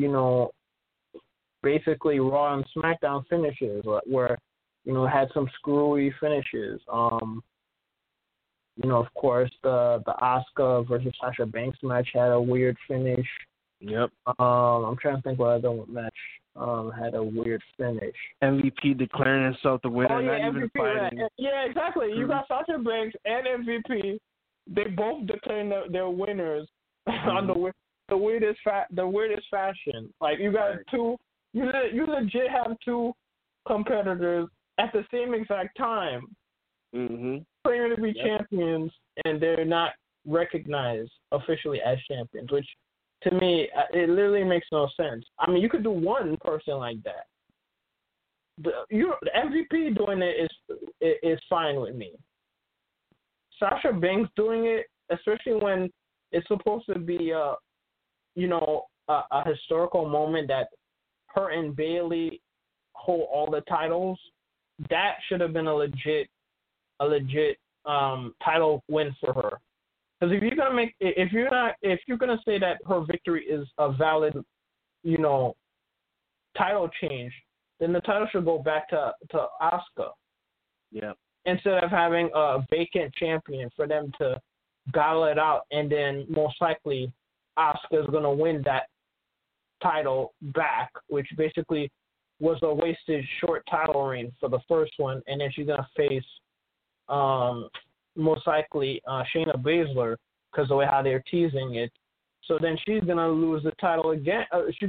basically Raw and SmackDown finishes where, had some screwy finishes. Of course, the Asuka versus Sasha Banks match had a weird finish. Yep. I'm trying to think what other match had a weird finish. MVP declaring himself the winner, not MVP, even fighting. Right. Yeah, exactly. You got Sasha Banks and MVP. They both declaring their winners on the weirdest fashion. Like you got two. You legit have two competitors at the same exact time. Claiming to be champions, and they're not recognized officially as champions, which to me it literally makes no sense. I mean, you could do one person like that. The MVP doing it is fine with me. Sasha Banks doing it, especially when it's supposed to be a historical moment that her and Bayley hold all the titles, that should have been a legit title win for her. Because if you're gonna say that her victory is a valid, title change, then the title should go back to Asuka. Yeah. Instead of having a vacant champion for them to battle it out, and then most likely Asuka is gonna win that title back, which basically was a wasted short title reign for the first one, and then she's gonna face most likely Shayna Baszler because the way how they're teasing it. So then she's gonna lose the title again.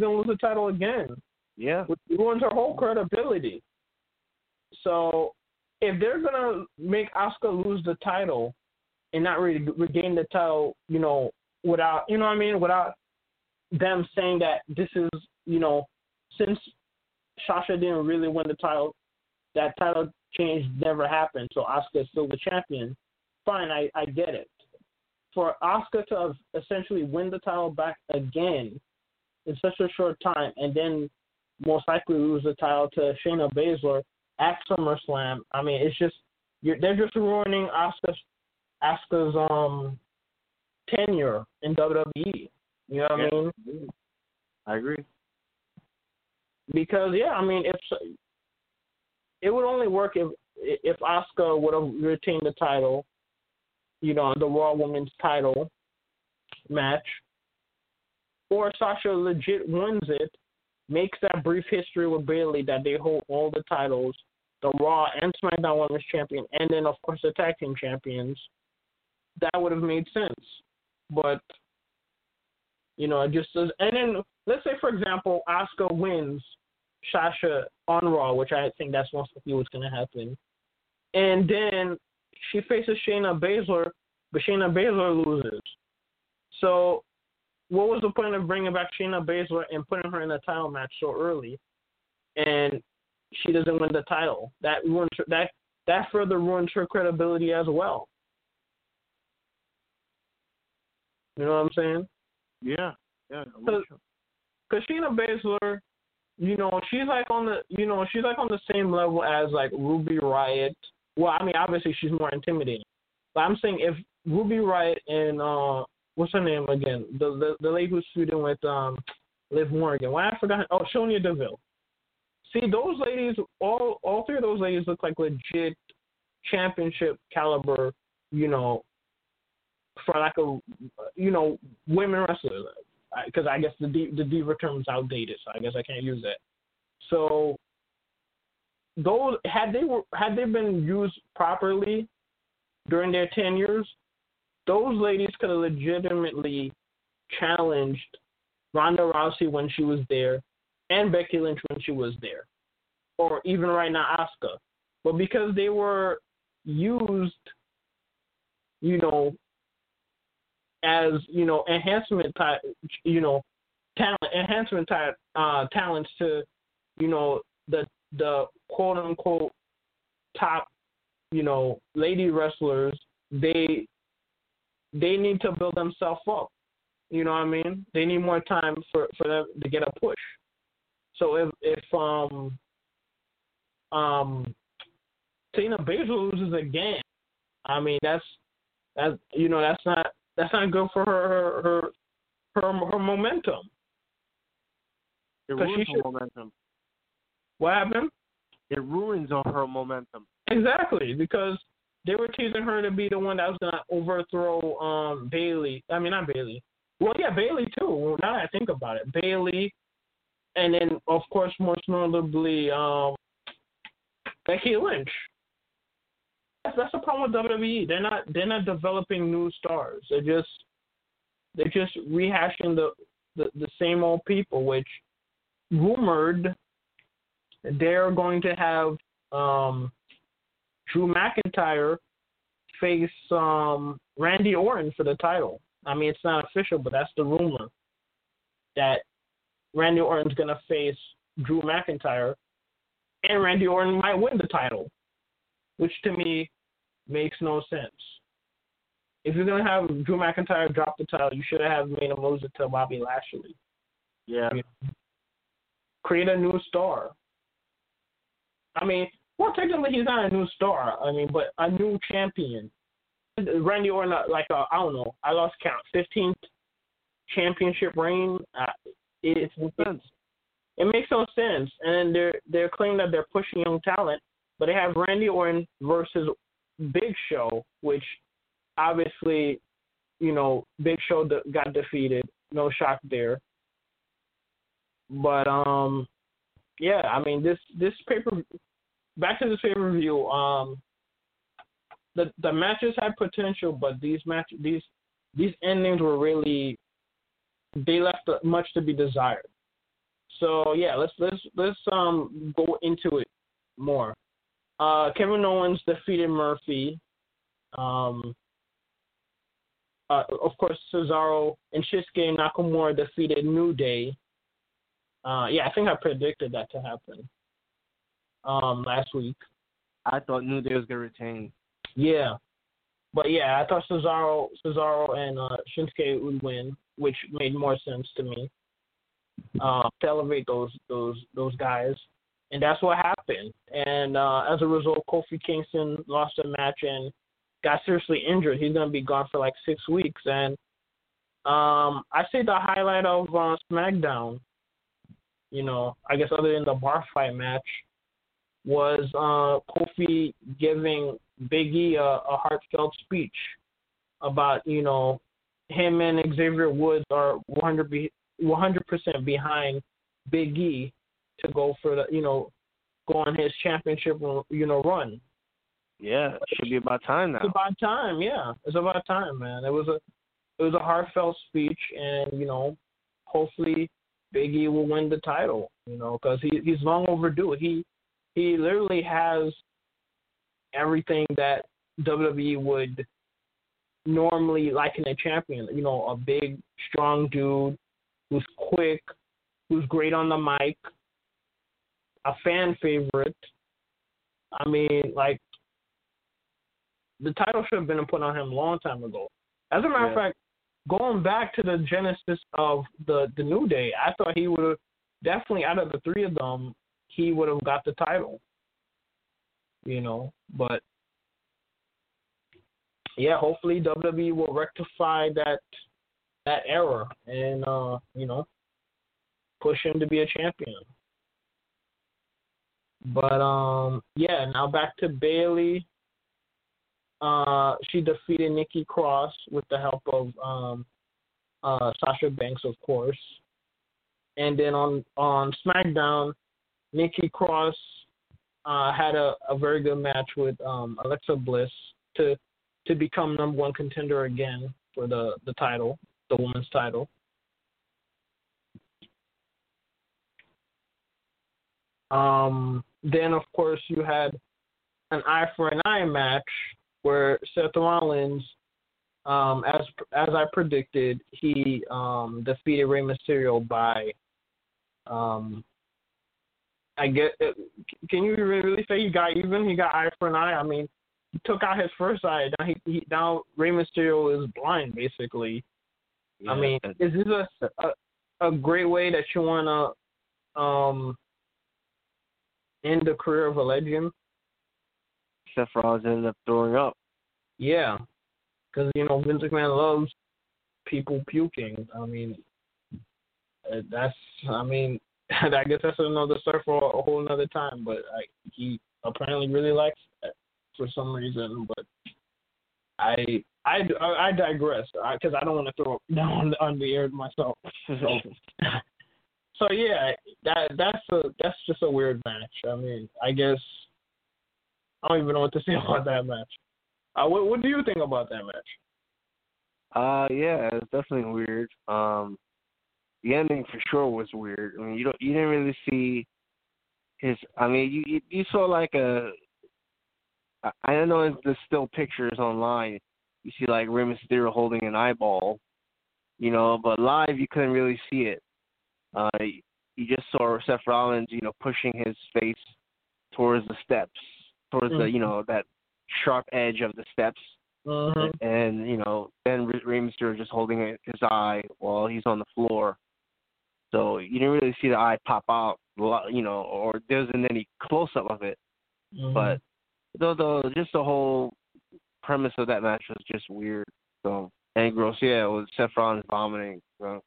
Yeah, which ruins her whole credibility. So if they're gonna make Asuka lose the title and not really regain the title, without without them saying that this is, since Sasha didn't really win the title, that title change never happened, so Asuka is still the champion. Fine, I get it. For Asuka to essentially win the title back again in such a short time, and then most likely lose the title to Shayna Baszler at SummerSlam, I mean, it's just they're just ruining Asuka's tenure in WWE. You know what I mean? I agree. Because it would only work if Asuka would have retained the title, the Raw Women's title match, or Sasha legit wins it, makes that brief history with Bayley that they hold all the titles, the Raw and SmackDown Women's Champion, and then of course the Tag Team Champions. That would have made sense, but it just does. And then let's say, for example, Asuka wins Sasha on Raw, which I think that's most likely what's going to happen. And then she faces Shayna Baszler, but Shayna Baszler loses. So what was the point of bringing back Shayna Baszler and putting her in a title match so early, and she doesn't win the title? That ruins that further ruins her credibility as well. You know what I'm saying? Yeah. Yeah. Because Shayna Baszler, she's like on the same level as like Ruby Riott. Well, I mean, obviously she's more intimidating. But I'm saying if Ruby Riott and what's her name again? The lady who's feuding with Liv Morgan. Why I forgot? Oh, Sonya Deville. See, those ladies, all three of those ladies look like legit championship caliber, for like women wrestlers. Because I guess the diva term is outdated, so I guess I can't use that. So those had they been used properly during their tenures, those ladies could have legitimately challenged Ronda Rousey when she was there, and Becky Lynch when she was there, or even right now Asuka. But because they were used, as enhancement type, talents to, the quote unquote top, lady wrestlers, they need to build themselves up. You know what I mean? They need more time for them to get a push. So if Shayna Baszler loses again, I mean that's not good for her momentum. It ruins her momentum. What happened? It ruins her momentum. Exactly, because they were teasing her to be the one that was gonna overthrow Bayley. I mean, not Bayley. Well, yeah, Bayley too. Now that I think about it, Bayley, and then of course most notably Becky Lynch. That's the problem with WWE. They're not developing new stars. They're just rehashing the same old people, which rumored they're going to have Drew McIntyre face Randy Orton for the title. I mean, it's not official, but that's the rumor, that Randy Orton's going to face Drew McIntyre, and Randy Orton might win the title, which to me makes no sense. If you're going to have Drew McIntyre drop the title, you should have made him lose it to Bobby Lashley. Yeah. Create a new star. I mean, well, technically he's not a new star. I mean, but a new champion. Randy Orton, I don't know, I lost count. 15th championship reign. It makes no sense. And they're claiming that they're pushing young talent, but they have Randy Orton versus Big Show, which obviously, Big Show got defeated. No shock there. But yeah, I mean this back to this pay-per-view. The matches had potential, but these endings were really, they left much to be desired. So yeah, let's go into it more. Kevin Owens defeated Murphy. Of course, Cesaro and Shinsuke Nakamura defeated New Day. Yeah, I think I predicted that to happen last week. I thought New Day was going to retain. Yeah. But yeah, I thought Cesaro and Shinsuke would win, which made more sense to me. To elevate those guys. And that's what happened. And as a result, Kofi Kingston lost a match and got seriously injured. He's going to be gone for like 6 weeks. And I say the highlight of SmackDown, I guess other than the bar fight match, was Kofi giving Big E a heartfelt speech about, him and Xavier Woods are 100% behind Big E to go for the, go on his championship, run. Yeah, it should be about time now. It's about time, yeah. It's about time, man. It was a heartfelt speech, and hopefully Big E will win the title, because he's long overdue. He literally has everything that WWE would normally like in a champion. A big, strong dude who's quick, who's great on the mic, a fan favorite. I mean, the title should have been put on him a long time ago. As a matter of fact, going back to the genesis of the New Day, I thought he would have definitely, out of the three of them, he would have got the title. But yeah, hopefully WWE will rectify that error and push him to be a champion. But yeah, now back to Bayley. She defeated Nikki Cross with the help of Sasha Banks, of course. And then on SmackDown, Nikki Cross had a very good match with Alexa Bliss to become number one contender again for the title, the women's title. Then, of course, you had an eye for an eye match where Seth Rollins, as I predicted, he defeated Rey Mysterio by, I guess, can you really say he got even? He got eye for an eye. I mean, he took out his first eye. Now Rey Mysterio is blind, basically. Yeah. I mean, is this a great way that you want to end the career of a legend? Seth Rollins ended up throwing up. Yeah, because Vince McMahon loves people puking. I mean, I guess that's another story for a whole another time. But he apparently really likes that for some reason. But I digress because I don't want to throw up down on the air myself. So yeah, that's just a weird match. I mean, I guess I don't even know what to say about that match. What do you think about that match? Yeah, it's definitely weird. The ending for sure was weird. I mean, you didn't really see his. I mean, you saw like I know in the still pictures online, you see like Rey Mysterio holding an eyeball, but live you couldn't really see it. You just saw Seth Rollins, pushing his face towards the steps, towards the, that sharp edge of the steps. Mm-hmm. And, then Rey Mysterio just holding his eye while he's on the floor. So you didn't really see the eye pop out, or there wasn't any close-up of it. Mm-hmm. But just the whole premise of that match was just weird. So, and gross. Yeah, it was Seth Rollins vomiting. So.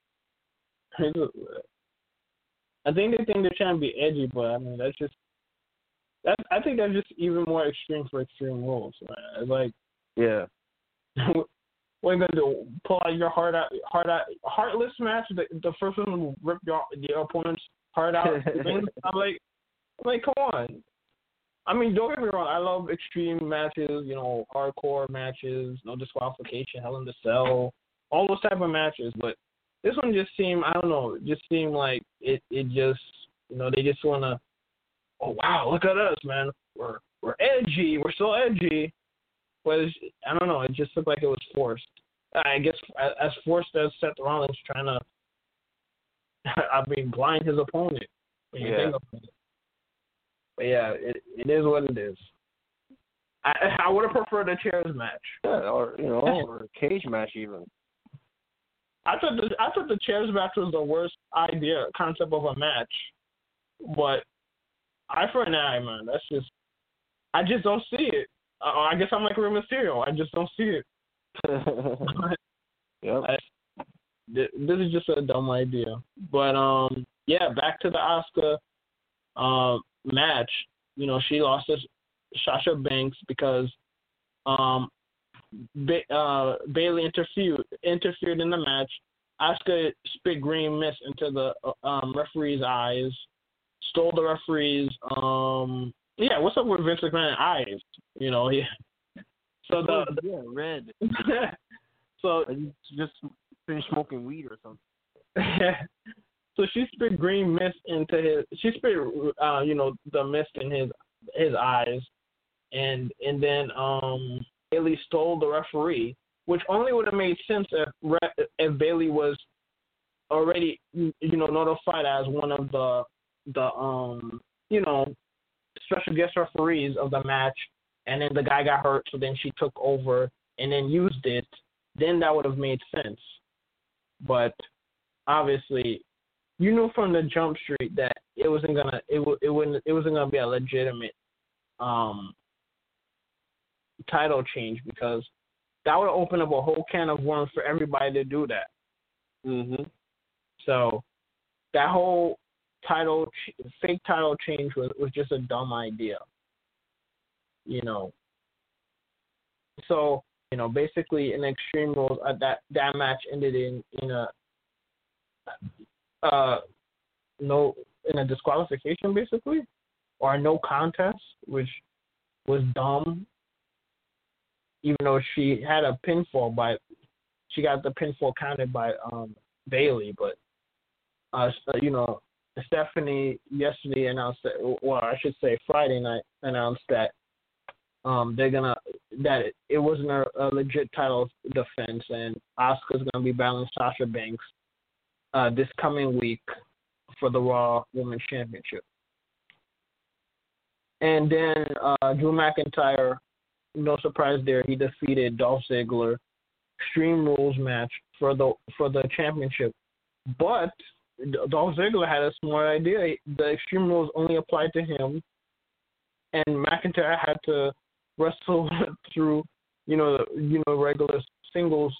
I think they think they're trying to be edgy, but I mean I think that's just even more extreme for Extreme Rules, man. It's like, yeah, what are you gonna do? Pull out your heartless match? The first one will rip your opponent's heart out. I'm like, come on. I mean, don't get me wrong. I love extreme matches, hardcore matches, no disqualification, Hell in the Cell, all those type of matches, but. This one just seemed, I don't know, like it just, they just want to, oh, wow, look at us, man. We're edgy. We're so edgy. But I don't know. It just looked like it was forced. I guess as forced as Seth Rollins trying to, blind his opponent. When you think about it. But yeah, it is what it is. I would have preferred a chairs match. Yeah, or a cage match even. I thought the chairs match was the worst concept of a match, but eye for an eye, man. That's just, I just don't see it. I guess I'm like Rey Mysterio. I just don't see it. Yep. This is just a dumb idea. But yeah, back to the Asuka match. She lost to Sasha Banks because Bayley interfered in the match. Asuka spit green mist into the referee's eyes, stole the referee's. What's up with Vince McMahon's eyes? So red. So just finished smoking weed or something. So she spit green mist into his. She spit the mist in his eyes, and then Bayley stole the referee, which only would have made sense if Bayley was already, notified as one of the special guest referees of the match, and then the guy got hurt, so then she took over and then used it. Then that would have made sense. but obviously, you knew from the jump street that it wasn't gonna be a legitimate title change, because that would open up a whole can of worms for everybody to do that. Mhm. So that whole fake title change was just a dumb idea. So basically in Extreme Rules, that match ended in a disqualification, basically, or a no contest, which was dumb. Even though she had a pinfall she got the pinfall counted by Bayley, but Stephanie yesterday announced that, well, I should say Friday night announced that it wasn't a legit title defense, and Asuka's gonna be battling Sasha Banks this coming week for the Raw Women's Championship. And then Drew McIntyre, no surprise there, he defeated Dolph Ziggler. Extreme Rules match for the championship, but Dolph Ziggler had a smart idea. The Extreme Rules only applied to him, and McIntyre had to wrestle through regular singles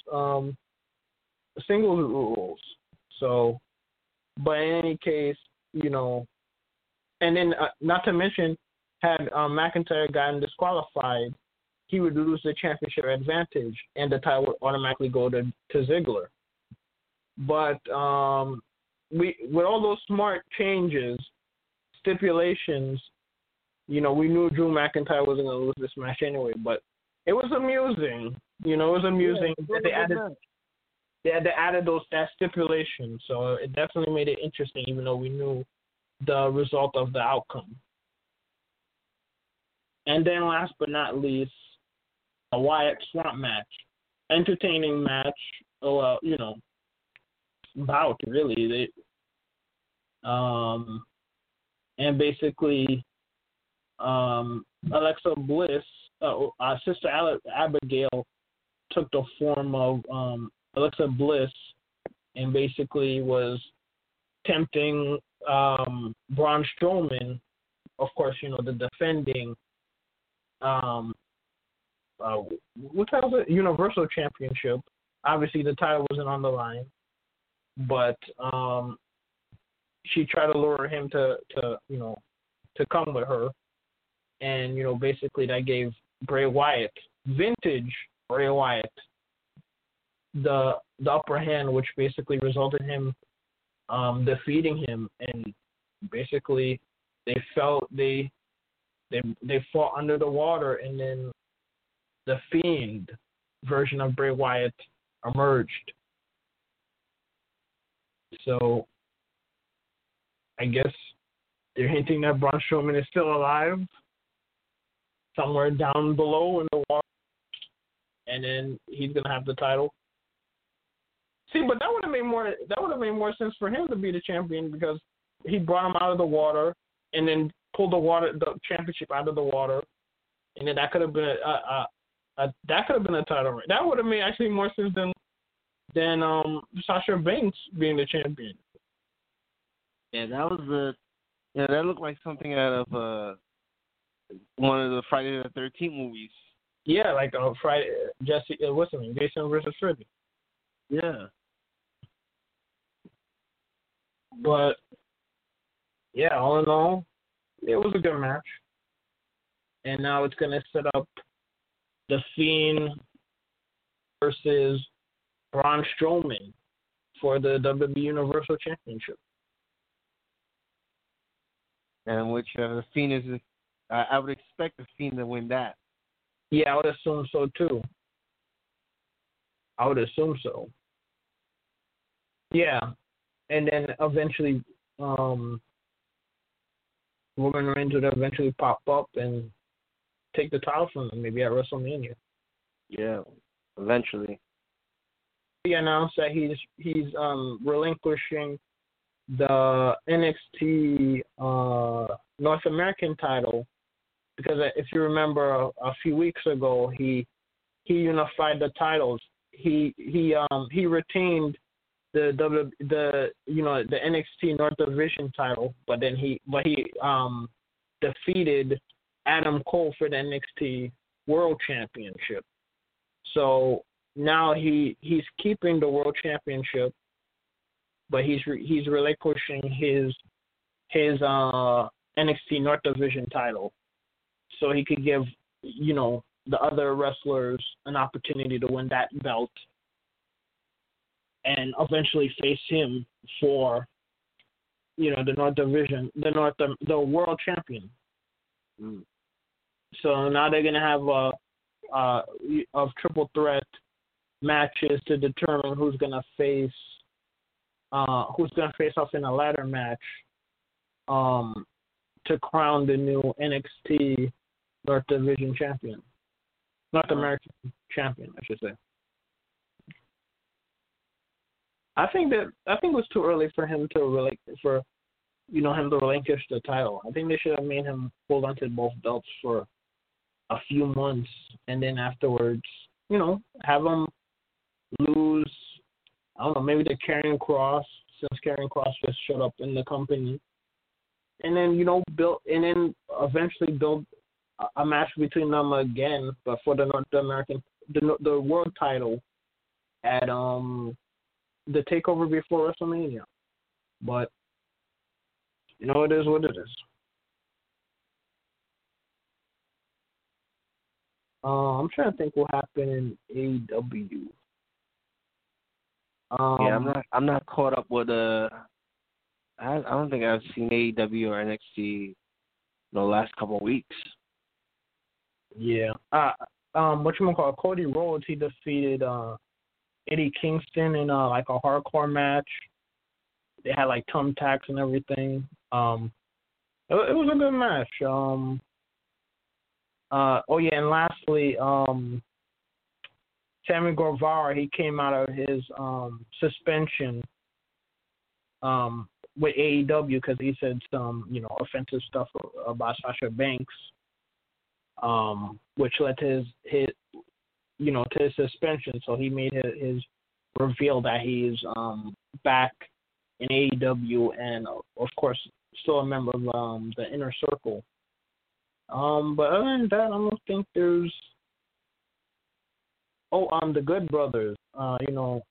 rules. So, but in any case, and then not to mention, had McIntyre gotten disqualified, he would lose the championship advantage, and the title would automatically go to Ziggler. But with all those smart changes, stipulations, we knew Drew McIntyre wasn't going to lose this match anyway. But it was amusing. It was amusing that they added that stipulation. So it definitely made it interesting, even though we knew the result of the outcome. And then last but not least, a Wyatt Swamp match. Entertaining match. Bout, really. And basically, Alexa Bliss, Sister Abigail, took the form of Alexa Bliss, and basically was tempting Braun Strowman, of course, the defending what was it? Universal Championship. Obviously, the title wasn't on the line, but she tried to lure him to come with her, and basically that gave Bray Wyatt, vintage Bray Wyatt, the upper hand, which basically resulted in him defeating him, and basically they fought under the water, and then the Fiend version of Bray Wyatt emerged. So I guess they're hinting that Braun Strowman is still alive somewhere down below in the water, and then he's gonna have the title. See, but that would have made more sense for him to be the champion, because he brought him out of the water and then pulled the championship out of the water, and then that could have been a title. That would have made actually more sense than Sasha Banks being the champion. Yeah, that looked like something out of one of the Friday the 13th movies. Yeah, like Friday, what's his name? Jason versus Freddy. Yeah. But yeah, all in all, it was a good match. And now it's gonna set up The Fiend versus Braun Strowman for the WWE Universal Championship. And which The Fiend is, I would expect The Fiend to win that. Yeah, I would assume so too. Yeah, and then eventually, Roman Reigns would eventually pop up and take the title from him, maybe at WrestleMania. Yeah, eventually. He announced that he's relinquishing the NXT North American title, because if you remember a few weeks ago, he unified the titles. He retained the NXT North Division title, but he defeated Adam Cole for the NXT World Championship. So now he's keeping the World Championship, but he's relinquishing his NXT North Division title, so he could give the other wrestlers an opportunity to win that belt and eventually face him for the North Division, the World Champion. Mm. So now they're gonna have a triple threat matches to determine who's gonna face off in a ladder match to crown the new NXT North Division champion, North American champion, I should say. I think it was too early for him to relinquish the title. I think they should have made him hold on to both belts for a few months, and then afterwards, have him lose. I don't know, maybe to Karrion Kross, since Karrion Kross just showed up in the company, and then eventually build a match between them again, but for the North American, the world title at the takeover before WrestleMania. But it is what it is. I'm trying to think what happened in AEW. I'm not caught up with I don't think I've seen AEW or NXT the last couple of weeks. Yeah. Cody Rhodes, he defeated Eddie Kingston in like a hardcore match. They had like thumbtacks and everything. It was a good match. And lastly, Sammy Guevara, he came out of his suspension with AEW because he said some offensive stuff about Sasha Banks, which led to his to his suspension. So he made his reveal that he's back in AEW and of course still a member of the Inner Circle. But other than that, I don't think there's. The Good Brothers. Gallows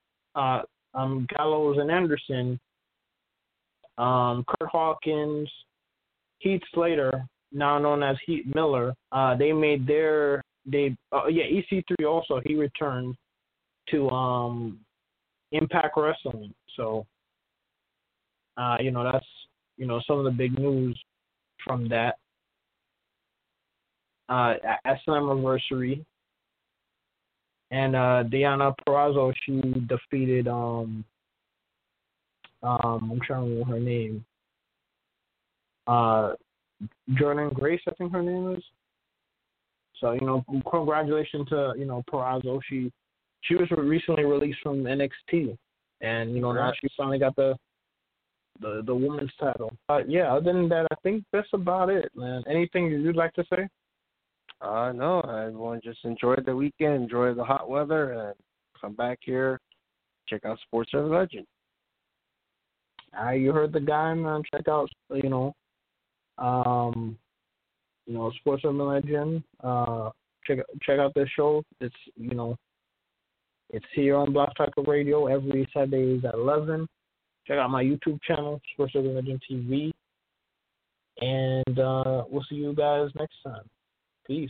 and Anderson. Kurt Hawkins, Heath Slater, now known as Heath Miller. They made their EC3 also. He returned to Impact Wrestling. So that's some of the big news from that. At Slammiversary. And Deonna Purrazzo, she defeated I'm trying to remember her name. Jordan Grace, I think her name is. So, congratulations to, Purrazzo. She was recently released from NXT. And, now she finally got the women's title. Other than that, I think that's about it, man. Anything you'd like to say? No, everyone just enjoy the weekend, enjoy the hot weather, and come back here, check out Sports of Legend. You heard the guy, man. Check out, Sports of Legend. Check out this show. It's, it's here on Blog Talk Radio every Saturdays at 11. Check out my YouTube channel, Sports of Legend TV. And we'll see you guys next time. Peace.